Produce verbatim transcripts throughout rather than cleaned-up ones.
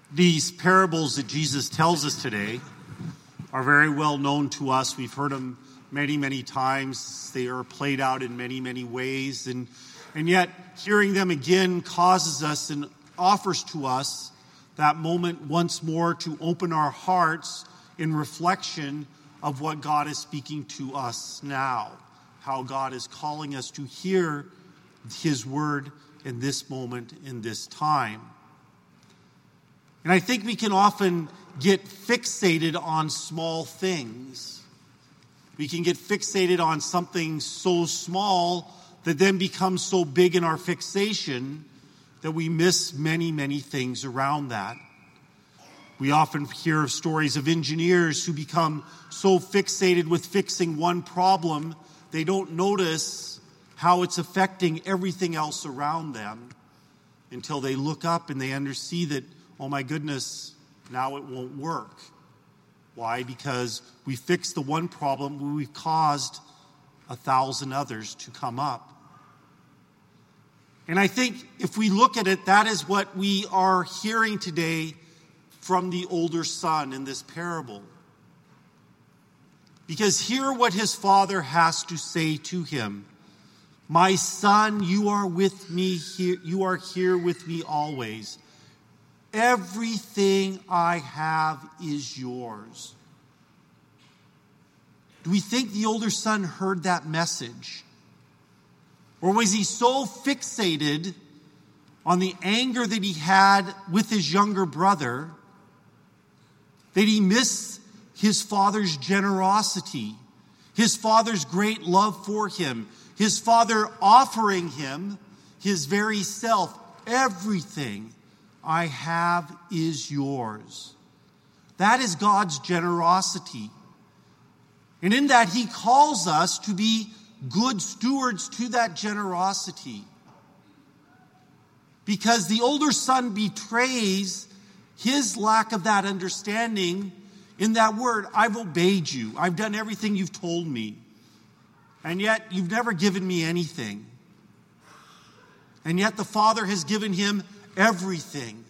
These parables that Jesus tells us today are very well known to us. We've heard them many, many times. They are played out in many, many ways. And, and yet, hearing them again causes us and offers to us that moment once more to open our hearts in reflection of what God is speaking to us now, how God is calling us to hear His word in this moment, in this time. And I think we can often get fixated on small things. We can get fixated on something so small that then becomes so big in our fixation that we miss many, many things around that. We often hear of stories of engineers who become so fixated with fixing one problem, they don't notice how it's affecting everything else around them until they look up and they understand that, oh my goodness, now it won't work. Why? Because we fixed the one problem, we've caused a thousand others to come up. And I think if we look at it, that is what we are hearing today from the older son in this parable. Because hear what his father has to say to him. My son, you are with me here, you are here with me always. Everything I have is yours. Do we think the older son heard that message? Or was he so fixated on the anger that he had with his younger brother that he missed his father's generosity, his father's great love for him, his father offering him his very self? Everything I have is yours. That is God's generosity. And in that, he calls us to be good stewards to that generosity. Because the older son betrays his lack of that understanding in that word, I've obeyed you. I've done everything you've told me. And yet, you've never given me anything. And yet, the father has given him everything.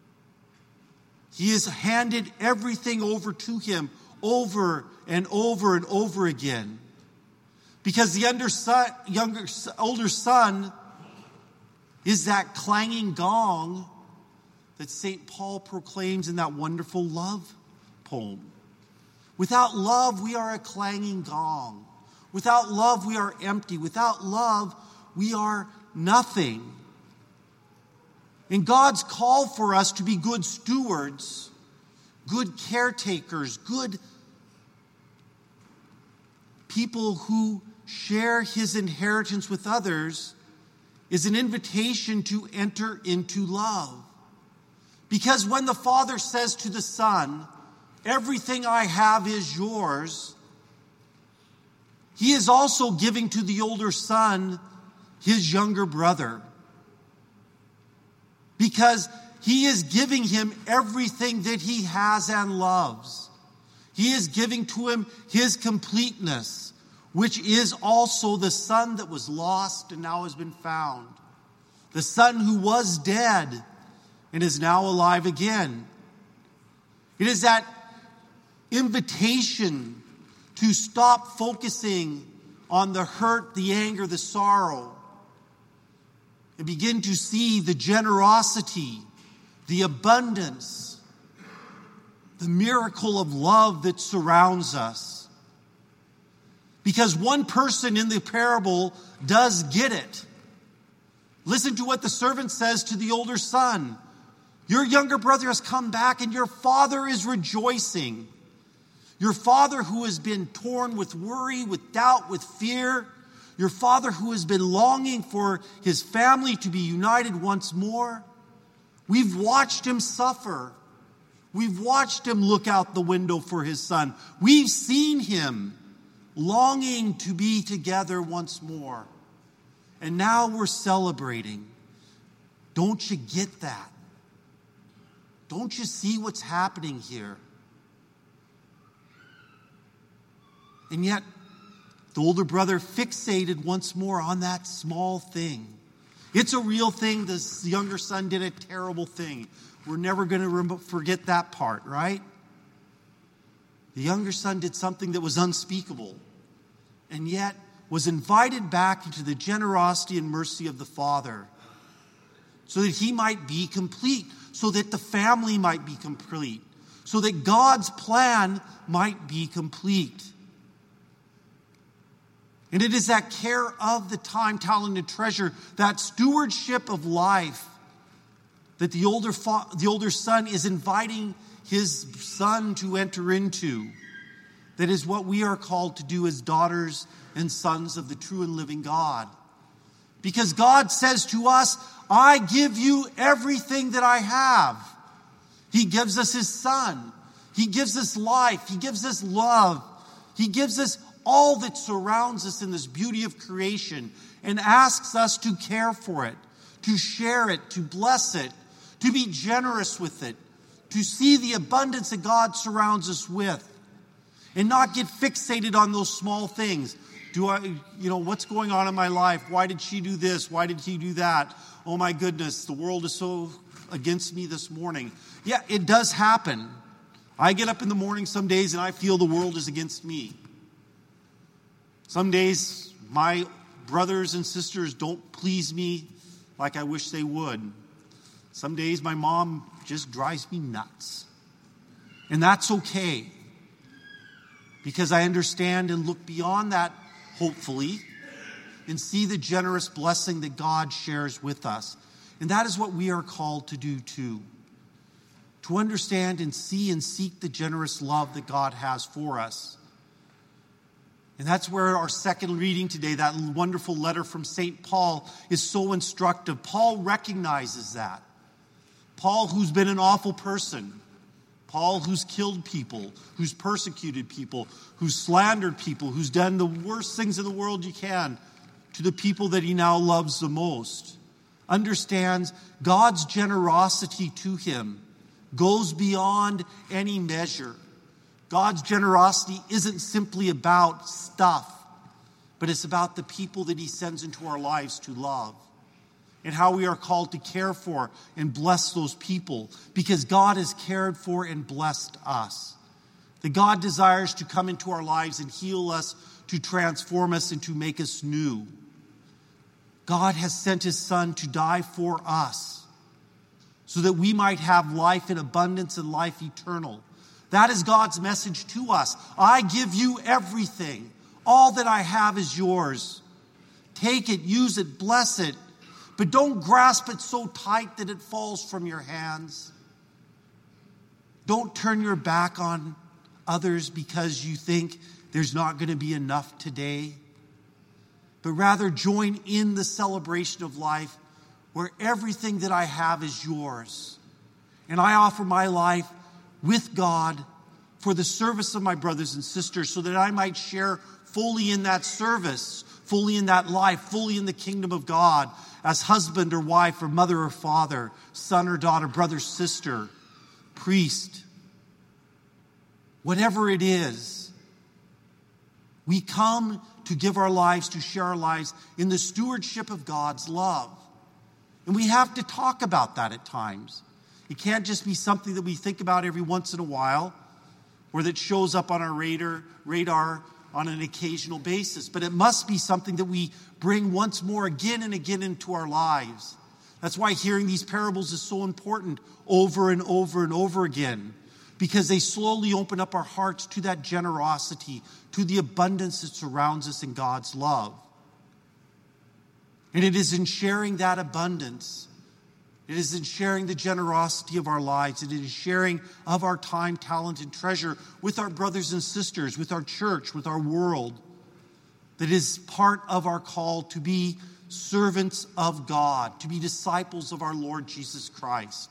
He has handed everything over to him over and over and over again. Because the under son, younger, older son is that clanging gong that Saint Paul proclaims in that wonderful love poem. Without love, we are a clanging gong. Without love, we are empty. Without love, we are nothing. And God's call for us to be good stewards, good caretakers, good people who share his inheritance with others is an invitation to enter into love. Because when the father says to the son, everything I have is yours, he is also giving to the older son his younger brother. Because he is giving him everything that he has and loves. He is giving to him his completeness, which is also the son that was lost and now has been found. The son who was dead and is now alive again. It is that invitation to stop focusing on the hurt, the anger, the sorrow, and begin to see the generosity, the abundance, the miracle of love that surrounds us. Because one person in the parable does get it. Listen to what the servant says to the older son. Your younger brother has come back and your father is rejoicing. Your father who has been torn with worry, with doubt, with fear. Your father who has been longing for his family to be united once more. We've watched him suffer. We've watched him look out the window for his son. We've seen him longing to be together once more. And now we're celebrating. Don't you get that? Don't you see what's happening here? And yet, the older brother fixated once more on that small thing. It's a real thing. This younger son did a terrible thing. we're never going to rem- forget that part, right? The younger son did something that was unspeakable, and yet was invited back into the generosity and mercy of the Father, so that he might be complete, so that the family might be complete, so that God's plan might be complete. And it is that care of the time, talent, and treasure, that stewardship of life, that the older fa- the older son is inviting his son to enter into. That is what we are called to do as daughters and sons of the true and living God. Because God says to us, I give you everything that I have. He gives us his son. He gives us life. He gives us love. He gives us all that surrounds us in this beauty of creation and asks us to care for it, to share it, to bless it, to be generous with it, to see the abundance that God surrounds us with, and not get fixated on those small things. Do I, you know, what's going on in my life? Why did she do this? Why did he do that? Oh my goodness, the world is so against me this morning. Yeah, it does happen. I get up in the morning some days and I feel the world is against me. Some days my brothers and sisters don't please me like I wish they would. Some days my mom just drives me nuts. And that's okay. Because I understand and look beyond that, hopefully, and see the generous blessing that God shares with us. And that is what we are called to do too. To understand and see and seek the generous love that God has for us. And that's where our second reading today, that wonderful letter from Saint Paul, is so instructive. Paul recognizes that. Paul, who's been an awful person. Paul, who's killed people, who's persecuted people, who's slandered people, who's done the worst things in the world you can to the people that he now loves the most, understands God's generosity to him goes beyond any measure. God's generosity isn't simply about stuff, but it's about the people that he sends into our lives to love. And how we are called to care for and bless those people, because God has cared for and blessed us. That God desires to come into our lives and heal us, to transform us, and to make us new. God has sent his Son to die for us, so that we might have life in abundance and life eternal. That is God's message to us. I give you everything. All that I have is yours. Take it, use it, bless it. But don't grasp it so tight that it falls from your hands. Don't turn your back on others because you think there's not going to be enough today. But rather join in the celebration of life where everything that I have is yours. And I offer my life with God for the service of my brothers and sisters so that I might share fully in that service, fully in that life, fully in the kingdom of God, as husband or wife or mother or father, son or daughter, brother, sister, priest. Whatever it is, we come to give our lives, to share our lives in the stewardship of God's love. And we have to talk about that at times. It can't just be something that we think about every once in a while or that shows up on our radar, radar on an occasional basis. But it must be something that we bring once more again and again into our lives. That's why hearing these parables is so important over and over and over again, because they slowly open up our hearts to that generosity, to the abundance that surrounds us in God's love. And it is in sharing that abundance, it is in sharing the generosity of our lives, it is sharing of our time, talent, and treasure with our brothers and sisters, with our church, with our world, that is part of our call to be servants of God, to be disciples of our Lord Jesus Christ.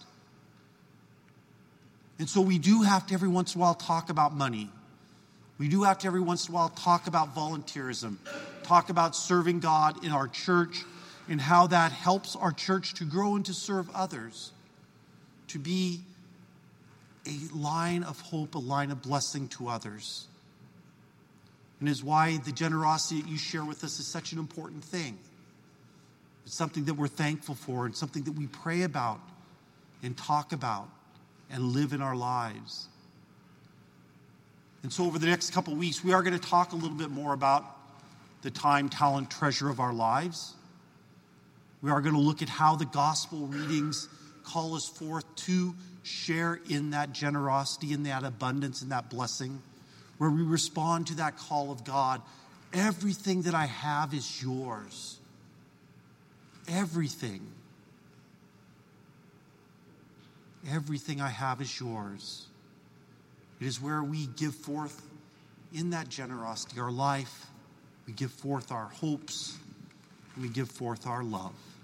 And so we do have to every once in a while talk about money. We do have to every once in a while talk about volunteerism, talk about serving God in our church and how that helps our church to grow and to serve others, to be a line of hope, a line of blessing to others. And is why the generosity that you share with us is such an important thing. It's something that we're thankful for and something that we pray about and talk about and live in our lives. And so over the next couple of weeks, we are going to talk a little bit more about the time, talent, treasure of our lives. We are going to look at how the gospel readings call us forth to share in that generosity, in that abundance, in that blessing, where we respond to that call of God. Everything that I have is yours. Everything. Everything I have is yours. It is where we give forth in that generosity our life. We give forth our hopes. And we give forth our love.